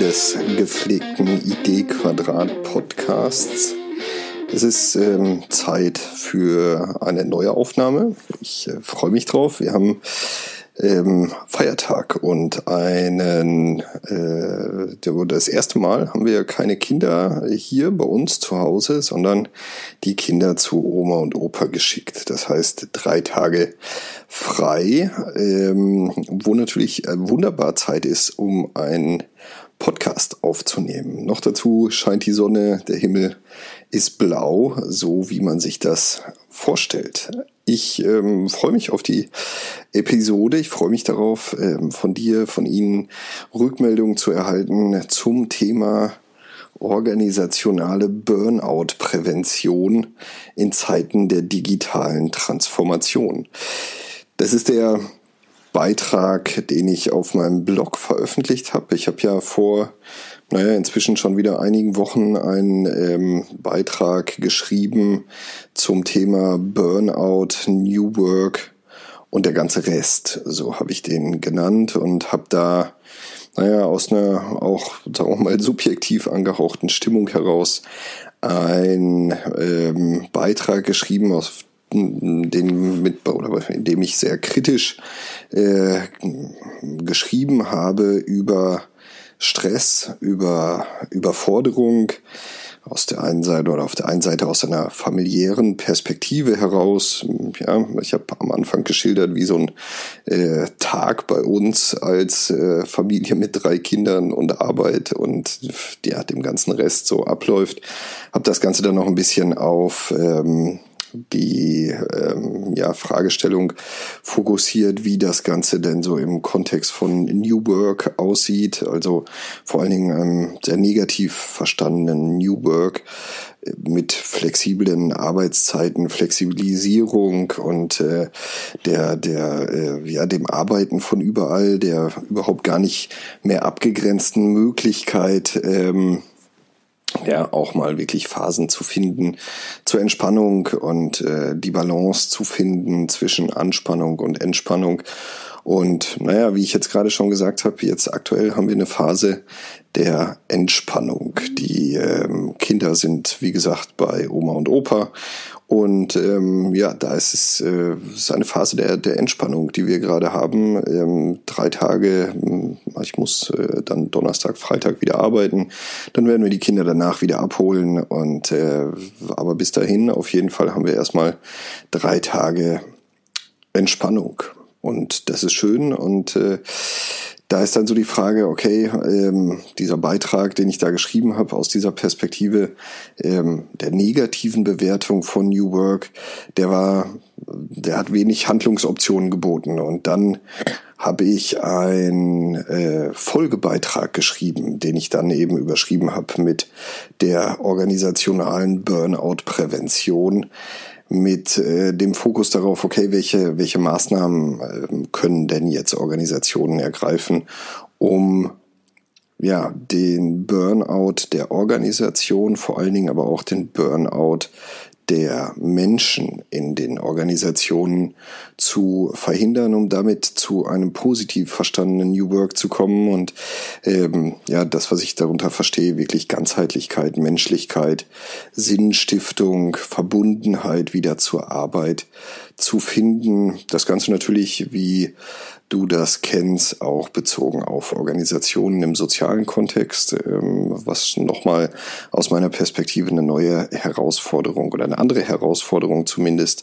des gepflegten Idee-Quadrat-Podcasts. Es ist Zeit für eine neue Aufnahme. Ich freue mich drauf. Wir haben Feiertag und das erste Mal haben wir keine Kinder hier bei uns zu Hause, sondern die Kinder zu Oma und Opa geschickt. Das heißt 3 Tage frei, wo natürlich wunderbar Zeit ist, um einen Podcast aufzunehmen. Noch dazu scheint die Sonne, der Himmel ist blau, so wie man sich das vorstellt. Ich freue mich auf die Episode. Ich freue mich darauf, von Ihnen Rückmeldungen zu erhalten zum Thema organisationale Burnout-Prävention in Zeiten der digitalen Transformation. Das ist der Beitrag, den ich auf meinem Blog veröffentlicht habe. Ich habe ja vor inzwischen schon wieder einigen Wochen einen Beitrag geschrieben zum Thema Burnout, New Work und der ganze Rest. So habe ich den genannt und habe da aus einer auch, sagen wir mal, subjektiv angehauchten Stimmung heraus einen Beitrag geschrieben, in dem ich sehr kritisch geschrieben habe über Stress, über Überforderung auf der einen Seite aus einer familiären Perspektive heraus. Ja, ich habe am Anfang geschildert, wie so ein Tag bei uns als Familie mit 3 Kindern und Arbeit und dem ganzen Rest so abläuft. Habe das Ganze dann noch ein bisschen auf die Fragestellung fokussiert, wie das Ganze denn so im Kontext von New Work aussieht, also vor allen Dingen einem sehr negativ verstandenen New Work mit flexiblen Arbeitszeiten, Flexibilisierung und dem Arbeiten von überall, der überhaupt gar nicht mehr abgegrenzten Möglichkeit, auch mal wirklich Phasen zu finden zur Entspannung und die Balance zu finden zwischen Anspannung und Entspannung. Und wie ich jetzt gerade schon gesagt habe, jetzt aktuell haben wir eine Phase der Entspannung. Die Kinder sind, wie gesagt, bei Oma und Opa. Und da ist es eine Phase der Entspannung, die wir gerade haben. 3 Tage, ich muss dann Donnerstag, Freitag wieder arbeiten. Dann werden wir die Kinder danach wieder abholen. Aber bis dahin, auf jeden Fall, haben wir erstmal 3 Tage Entspannung. Und das ist schön. Und da ist dann so die Frage, okay, dieser Beitrag, den ich da geschrieben habe, aus dieser Perspektive der negativen Bewertung von New Work, der hat wenig Handlungsoptionen geboten. Und dann habe ich einen Folgebeitrag geschrieben, den ich dann eben überschrieben habe mit der organisationalen Burnout-Prävention, mit dem Fokus darauf, okay, welche Maßnahmen können denn jetzt Organisationen ergreifen, um den Burnout der Organisation, vor allen Dingen aber auch den Burnout der Menschen in den Organisationen zu verhindern, um damit zu einem positiv verstandenen New Work zu kommen und das, was ich darunter verstehe, wirklich Ganzheitlichkeit, Menschlichkeit, Sinnstiftung, Verbundenheit wieder zur Arbeit zu finden. Das Ganze natürlich, wie du das kennst, auch bezogen auf Organisationen im sozialen Kontext, was nochmal aus meiner Perspektive eine neue Herausforderung oder eine andere Herausforderung zumindest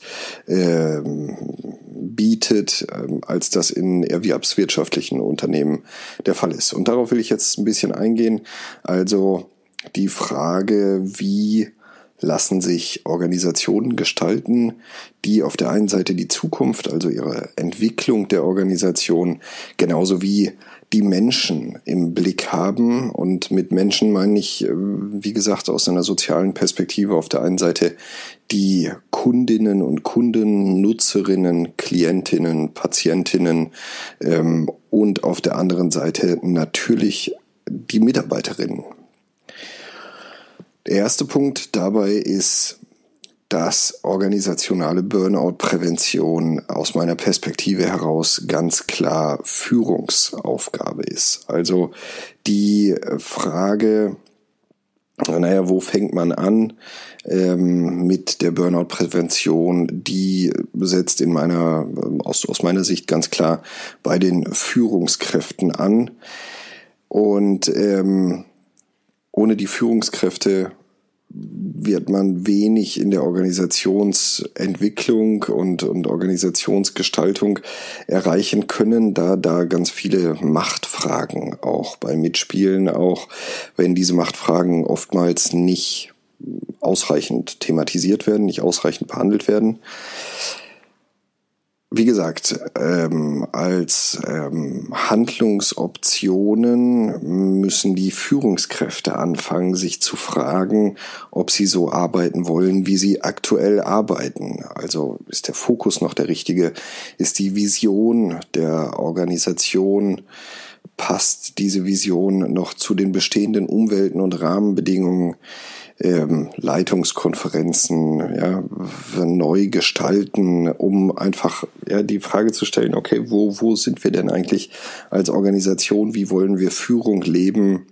bietet, als das in erwerbswirtschaftlichen Unternehmen der Fall ist. Und darauf will ich jetzt ein bisschen eingehen. Also die Frage, wie lassen sich Organisationen gestalten, die auf der einen Seite die Zukunft, also ihre Entwicklung der Organisation, genauso wie die Menschen im Blick haben. Und mit Menschen meine ich, wie gesagt, aus einer sozialen Perspektive auf der einen Seite die Kundinnen und Kunden, Nutzerinnen, Klientinnen, Patientinnen und auf der anderen Seite natürlich die Mitarbeiterinnen. Der erste Punkt dabei ist, dass organisationale Burnout-Prävention aus meiner Perspektive heraus ganz klar Führungsaufgabe ist. Also die Frage, wo fängt man an mit der Burnout-Prävention, die setzt aus meiner Sicht ganz klar bei den Führungskräften an. Und ohne die Führungskräfte wird man wenig in der Organisationsentwicklung und Organisationsgestaltung erreichen können, da ganz viele Machtfragen auch bei mitspielen, auch wenn diese Machtfragen oftmals nicht ausreichend thematisiert werden, nicht ausreichend behandelt werden. Wie gesagt, als Handlungsoptionen müssen die Führungskräfte anfangen, sich zu fragen, ob sie so arbeiten wollen, wie sie aktuell arbeiten. Also ist der Fokus noch der richtige? Ist die Vision der Organisation, passt diese Vision noch zu den bestehenden Umwelten und Rahmenbedingungen? Leitungskonferenzen neu gestalten, um einfach die Frage zu stellen, okay, wo sind wir denn eigentlich als Organisation, wie wollen wir Führung leben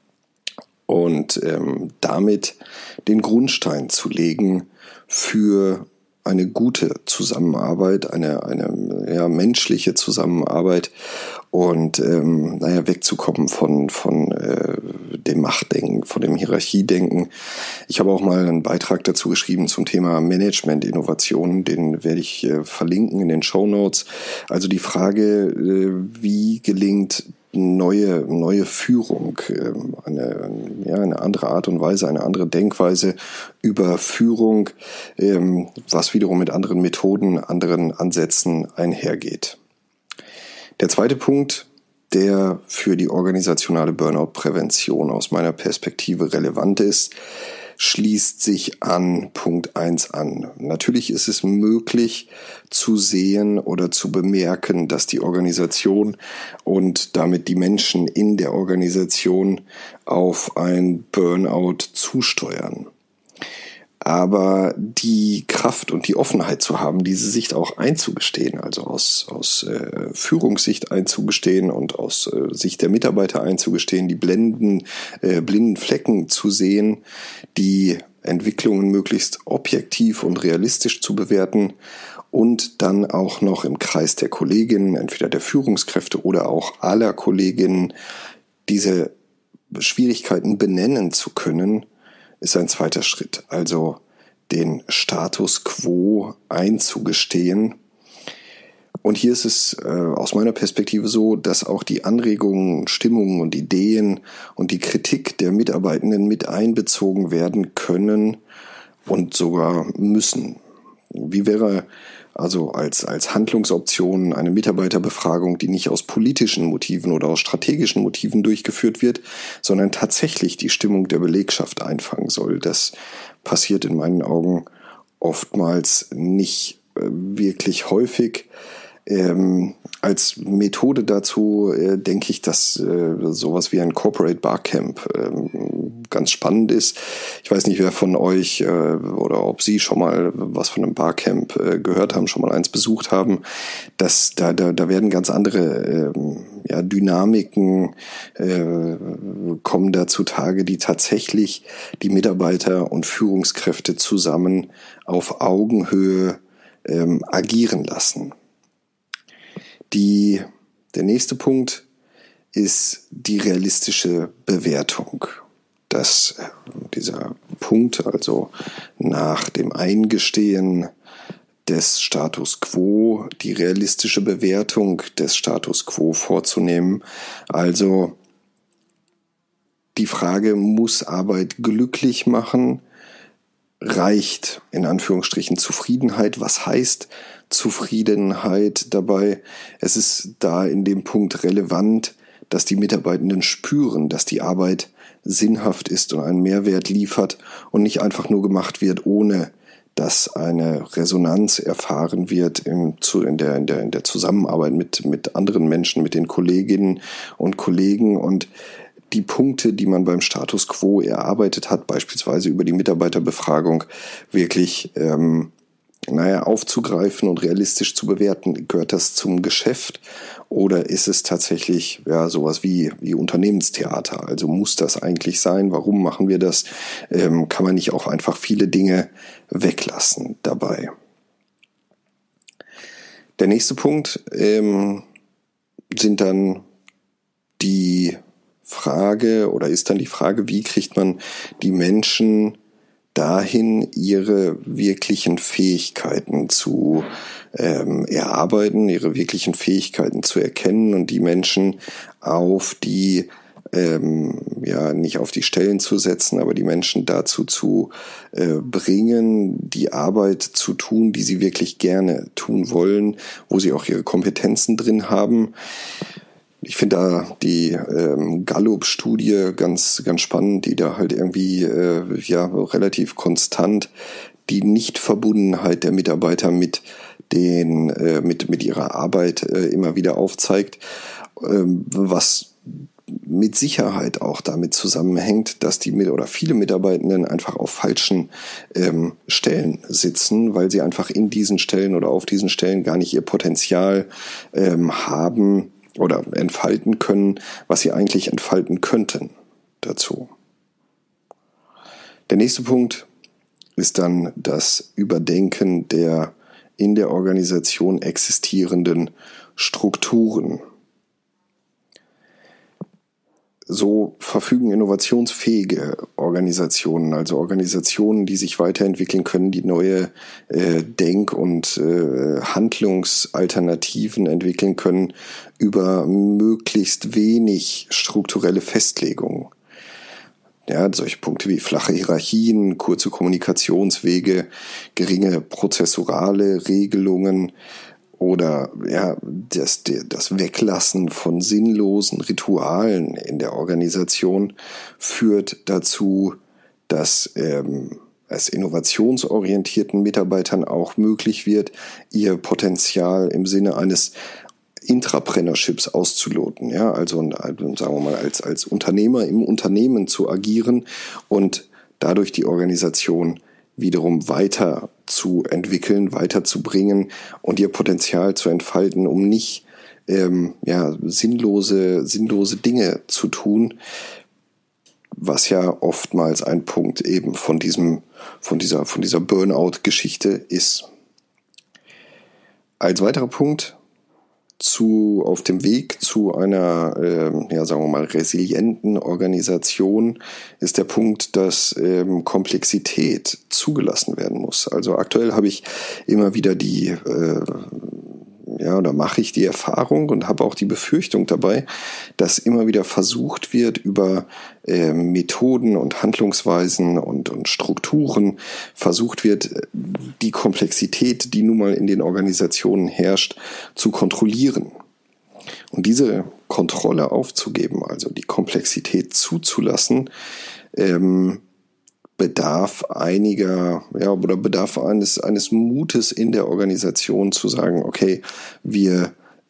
und damit den Grundstein zu legen für eine gute Zusammenarbeit, eine menschliche Zusammenarbeit und wegzukommen von dem Machtdenken, von dem Hierarchiedenken. Ich habe auch mal einen Beitrag dazu geschrieben zum Thema Management-Innovation, den werde ich verlinken in den Shownotes. Also die Frage, wie gelingt neue Führung, eine andere Art und Weise, eine andere Denkweise über Führung, was wiederum mit anderen Methoden, anderen Ansätzen einhergeht. Der zweite Punkt, der für die organisationale Burnout-Prävention aus meiner Perspektive relevant ist, schließt sich an Punkt 1 an. Natürlich ist es möglich zu sehen oder zu bemerken, dass die Organisation und damit die Menschen in der Organisation auf ein Burnout zusteuern. Aber die Kraft und die Offenheit zu haben, diese Sicht auch einzugestehen, also aus Führungssicht einzugestehen und aus Sicht der Mitarbeiter einzugestehen, die blinden Flecken zu sehen, die Entwicklungen möglichst objektiv und realistisch zu bewerten und dann auch noch im Kreis der Kolleginnen, entweder der Führungskräfte oder auch aller Kolleginnen, diese Schwierigkeiten benennen zu können, ist ein zweiter Schritt, also den Status quo einzugestehen. Und hier ist es aus meiner Perspektive so, dass auch die Anregungen, Stimmungen und Ideen und die Kritik der Mitarbeitenden mit einbezogen werden können und sogar müssen. Wie wäre also als Handlungsoption eine Mitarbeiterbefragung, die nicht aus politischen Motiven oder aus strategischen Motiven durchgeführt wird, sondern tatsächlich die Stimmung der Belegschaft einfangen soll? Das passiert in meinen Augen oftmals nicht wirklich häufig. Als Methode dazu denke ich, dass sowas wie ein Corporate Barcamp ganz spannend ist. Ich weiß nicht, wer von euch oder ob Sie schon mal was von einem Barcamp gehört haben, schon mal eins besucht haben. Da werden ganz andere Dynamiken kommen da zutage, die tatsächlich die Mitarbeiter und Führungskräfte zusammen auf Augenhöhe agieren lassen. Der nächste Punkt ist die realistische Bewertung. Dieser Punkt, also nach dem Eingestehen des Status quo, die realistische Bewertung des Status quo vorzunehmen. Also die Frage, muss Arbeit glücklich machen? Reicht in Anführungsstrichen Zufriedenheit? Was heißt Zufriedenheit dabei? Es ist da in dem Punkt relevant, dass die Mitarbeitenden spüren, dass die Arbeit sinnhaft ist und einen Mehrwert liefert und nicht einfach nur gemacht wird, ohne dass eine Resonanz erfahren wird in der Zusammenarbeit mit anderen Menschen, mit den Kolleginnen und Kollegen. Und die Punkte, die man beim Status Quo erarbeitet hat, beispielsweise über die Mitarbeiterbefragung, wirklich aufzugreifen und realistisch zu bewerten? Gehört das zum Geschäft oder ist es tatsächlich sowas wie Unternehmenstheater? Also muss das eigentlich sein? Warum machen wir das? Kann man nicht auch einfach viele Dinge weglassen dabei? Der nächste Punkt sind dann die Frage oder ist dann die Frage, wie kriegt man die Menschen dahin, ihre wirklichen Fähigkeiten zu erarbeiten, ihre wirklichen Fähigkeiten zu erkennen und die Menschen auf die nicht auf die Stellen zu setzen, aber die Menschen dazu zu bringen, die Arbeit zu tun, die sie wirklich gerne tun wollen, wo sie auch ihre Kompetenzen drin haben. Ich finde da die Gallup-Studie ganz, ganz spannend, die da halt irgendwie relativ konstant die Nichtverbundenheit der Mitarbeiter mit ihrer Arbeit immer wieder aufzeigt, was mit Sicherheit auch damit zusammenhängt, dass viele Mitarbeitenden einfach auf falschen Stellen sitzen, weil sie einfach in diesen Stellen oder auf diesen Stellen gar nicht ihr Potenzial haben oder entfalten können, was sie eigentlich entfalten könnten dazu. Der nächste Punkt ist dann das Überdenken der in der Organisation existierenden Strukturen. So verfügen innovationsfähige Organisationen, also Organisationen, die sich weiterentwickeln können, die neue Denk- und Handlungsalternativen entwickeln können, über möglichst wenig strukturelle Festlegungen. Ja, solche Punkte wie flache Hierarchien, kurze Kommunikationswege, geringe prozessuale Regelungen, oder das Weglassen von sinnlosen Ritualen in der Organisation führt dazu, dass es innovationsorientierten Mitarbeitern auch möglich wird, ihr Potenzial im Sinne eines Intrapreneurships auszuloten, also sagen wir mal als Unternehmer im Unternehmen zu agieren und dadurch die Organisation wiederum weiter zu entwickeln, weiterzubringen und ihr Potenzial zu entfalten, um nicht sinnlose Dinge zu tun, was ja oftmals ein Punkt eben von dieser Burnout-Geschichte ist. Als weiterer Punkt auf dem Weg zu einer, sagen wir mal, resilienten Organisation ist der Punkt, dass Komplexität zugelassen werden muss. Also aktuell habe ich immer wieder mache ich die Erfahrung und habe auch die Befürchtung dabei, dass immer wieder versucht wird, über Methoden und Handlungsweisen und Strukturen versucht wird, die Komplexität, die nun mal in den Organisationen herrscht, zu kontrollieren. Und diese Kontrolle aufzugeben, also die Komplexität zuzulassen, bedarf eines Mutes in der Organisation zu sagen, okay, wir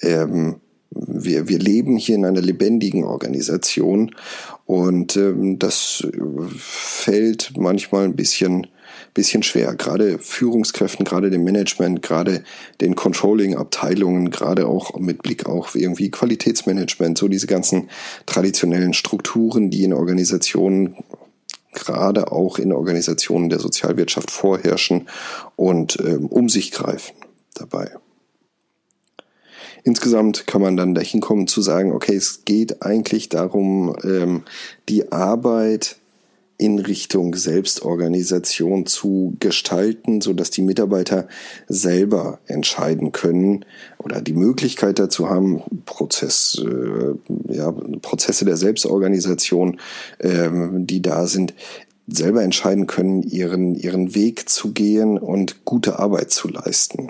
leben hier in einer lebendigen Organisation und das fällt manchmal ein bisschen schwer, gerade Führungskräften, gerade dem Management, gerade den Controlling-Abteilungen, gerade auch mit Blick auf irgendwie Qualitätsmanagement, so diese ganzen traditionellen Strukturen, die in Organisationen, gerade auch in Organisationen der Sozialwirtschaft vorherrschen und um sich greifen dabei. Insgesamt kann man dann dahin kommen zu sagen, okay, es geht eigentlich darum, die Arbeit in Richtung Selbstorganisation zu gestalten, so dass die Mitarbeiter selber entscheiden können oder die Möglichkeit dazu haben, Prozesse der Selbstorganisation, die da sind, selber entscheiden können, ihren Weg zu gehen und gute Arbeit zu leisten.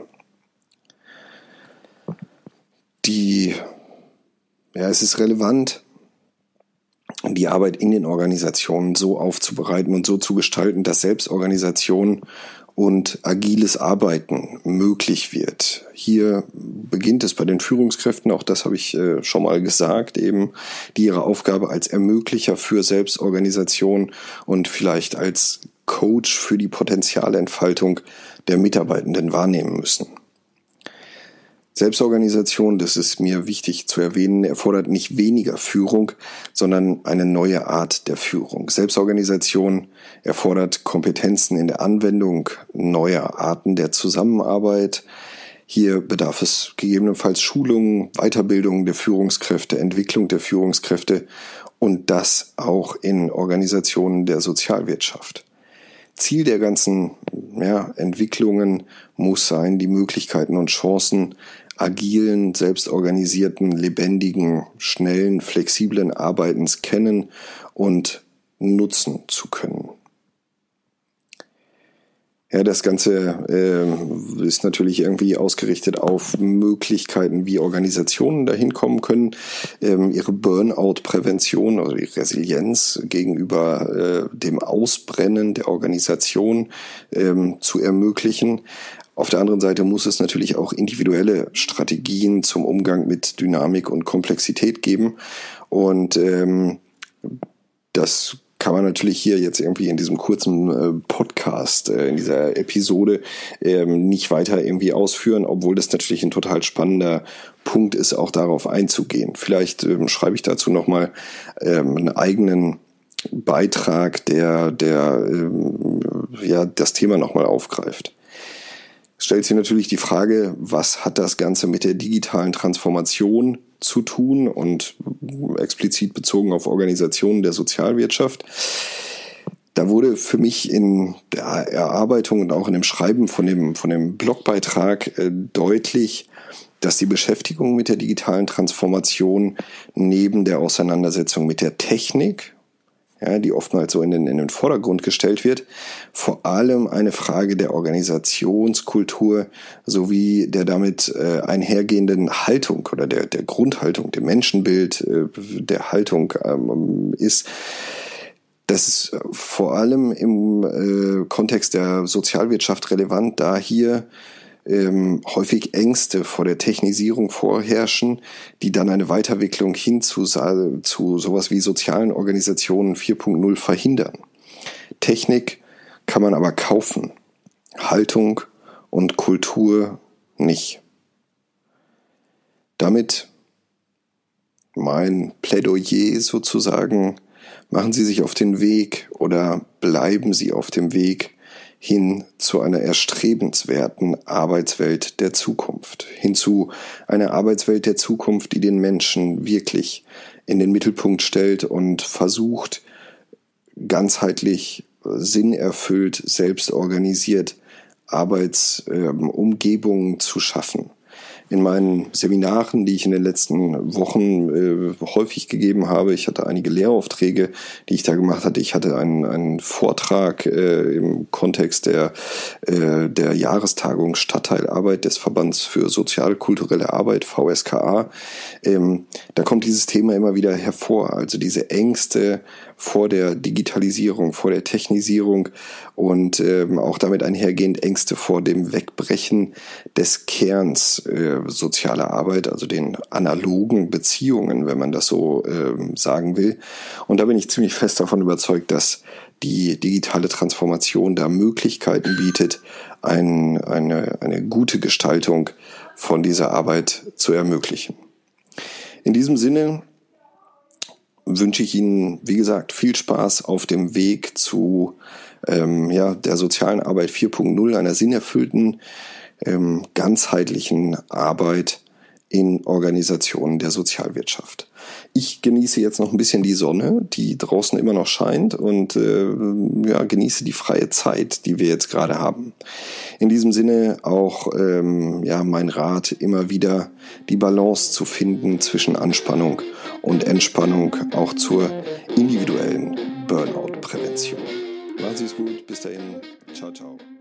Es ist relevant, die Arbeit in den Organisationen so aufzubereiten und so zu gestalten, dass Selbstorganisation und agiles Arbeiten möglich wird. Hier beginnt es bei den Führungskräften, auch das habe ich schon mal gesagt, eben, die ihre Aufgabe als Ermöglicher für Selbstorganisation und vielleicht als Coach für die Potenzialentfaltung der Mitarbeitenden wahrnehmen müssen. Selbstorganisation, das ist mir wichtig zu erwähnen, erfordert nicht weniger Führung, sondern eine neue Art der Führung. Selbstorganisation erfordert Kompetenzen in der Anwendung neuer Arten der Zusammenarbeit. Hier bedarf es gegebenenfalls Schulungen, Weiterbildung der Führungskräfte, Entwicklung der Führungskräfte und das auch in Organisationen der Sozialwirtschaft. Ziel der ganzen Entwicklungen muss sein, die Möglichkeiten und Chancen agilen, selbstorganisierten, lebendigen, schnellen, flexiblen Arbeitens kennen und nutzen zu können. Ja, das Ganze ist natürlich irgendwie ausgerichtet auf Möglichkeiten, wie Organisationen dahin kommen können, ihre Burnout-Prävention, also die Resilienz gegenüber dem Ausbrennen der Organisation zu ermöglichen. Auf der anderen Seite muss es natürlich auch individuelle Strategien zum Umgang mit Dynamik und Komplexität geben. Und das kann man natürlich hier jetzt irgendwie in diesem kurzen Podcast, in dieser Episode nicht weiter irgendwie ausführen, obwohl das natürlich ein total spannender Punkt ist, auch darauf einzugehen. Vielleicht schreibe ich dazu nochmal einen eigenen Beitrag, der das Thema nochmal aufgreift. Es stellt sich natürlich die Frage, was hat das Ganze mit der digitalen Transformation zu tun und explizit bezogen auf Organisationen der Sozialwirtschaft. Da wurde für mich in der Erarbeitung und auch in dem Schreiben von dem Blogbeitrag deutlich, dass die Beschäftigung mit der digitalen Transformation neben der Auseinandersetzung mit der Technik, die oftmals so in den Vordergrund gestellt wird, vor allem eine Frage der Organisationskultur sowie der damit einhergehenden Haltung oder der Grundhaltung, dem Menschenbild der Haltung ist. Das ist vor allem im Kontext der Sozialwirtschaft relevant, da hier häufig Ängste vor der Technisierung vorherrschen, die dann eine Weiterentwicklung hin zu sowas wie sozialen Organisationen 4.0 verhindern. Technik kann man aber kaufen, Haltung und Kultur nicht. Damit mein Plädoyer sozusagen: Machen Sie sich auf den Weg oder bleiben Sie auf dem Weg hin zu einer erstrebenswerten Arbeitswelt der Zukunft, hin zu einer Arbeitswelt der Zukunft, die den Menschen wirklich in den Mittelpunkt stellt und versucht, ganzheitlich, sinnerfüllt, selbst organisiert Arbeitsumgebungen zu schaffen. In meinen Seminaren, die ich in den letzten Wochen häufig gegeben habe, ich hatte einige Lehraufträge, die ich da gemacht hatte. Ich hatte einen Vortrag im Kontext der Jahrestagung Stadtteilarbeit des Verbands für sozial-kulturelle Arbeit, VSKA. Da kommt dieses Thema immer wieder hervor, also diese Ängste vor der Digitalisierung, vor der Technisierung und auch damit einhergehend Ängste vor dem Wegbrechen des Kerns sozialer Arbeit, also den analogen Beziehungen, wenn man das so sagen will. Und da bin ich ziemlich fest davon überzeugt, dass die digitale Transformation da Möglichkeiten bietet, eine gute Gestaltung von dieser Arbeit zu ermöglichen. In diesem Sinne wünsche ich Ihnen, wie gesagt, viel Spaß auf dem Weg zu der sozialen Arbeit 4.0, einer sinnerfüllten, ganzheitlichen Arbeit in Organisationen der Sozialwirtschaft. Ich genieße jetzt noch ein bisschen die Sonne, die draußen immer noch scheint, und genieße die freie Zeit, die wir jetzt gerade haben. In diesem Sinne auch mein Rat, immer wieder die Balance zu finden zwischen Anspannung und Entspannung, auch zur individuellen Burnout-Prävention. Machen Sie es gut, bis dahin, ciao, ciao.